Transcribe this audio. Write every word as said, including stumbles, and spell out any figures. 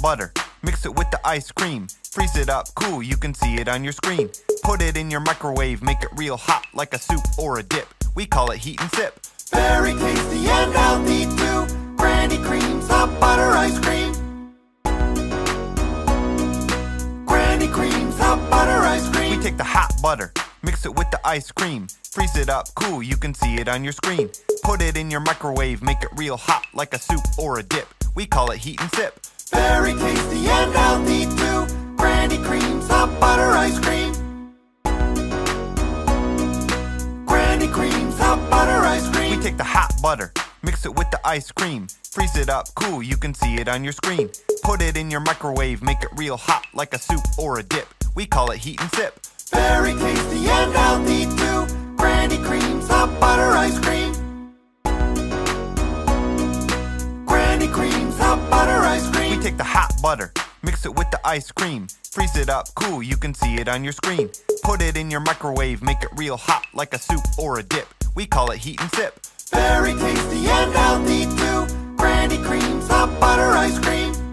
butter, mix it with the ice cream. Freeze it up, cool, you can see it on your screen. Put it in your microwave, make it real hot like a soup or a dip. We call it heat and sip. Very tasty and healthy too. Granny Cream's hot butter ice cream. Granny Cream's hot butter ice cream. We take the hot butter, mix it with the ice cream. Freeze it up, cool, you can see it on your screen. Put it in your microwave, make it real hot like a soup or a dip. We call it heat and sip. Very tasty and healthy too. Granny Cream's hot butter ice cream. Granny Cream's hot butter ice cream. We take the hot butter, mix it with the ice cream. Freeze it up, cool, you can see it on your screen. Put it in your microwave, make it real hot like a soup or a dip. We call it heat and sip. Very tasty and healthy too. Granny Cream's hot butter ice cream. Granny Cream's hot butter ice cream. We take the hot butter, mix it with the ice cream. Freeze it up, cool, you can see it on your screen. Put it in your microwave, make it real hot like a soup or a dip. We call it heat and sip. Very tasty and healthy too. Granny Cream's hot butter ice cream.